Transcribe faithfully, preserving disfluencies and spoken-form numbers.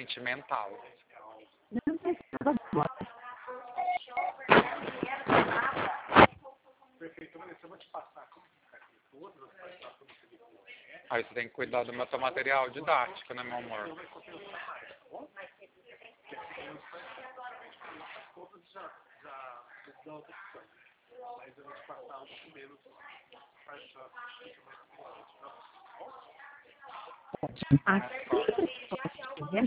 sentimental. Não precisava agora. Perfeito, Vanessa, eu vou te passar como ficar aqui todas as partes do telefone. Aí você tem que cuidar do meu material didático, né, meu amor? Eu vou compensar mais, tá bom? Todos já, já dão outra opção. Mas eu vou te passar os primeiros partes já fica mais interessante pra você, tá bom? Assim que você estiver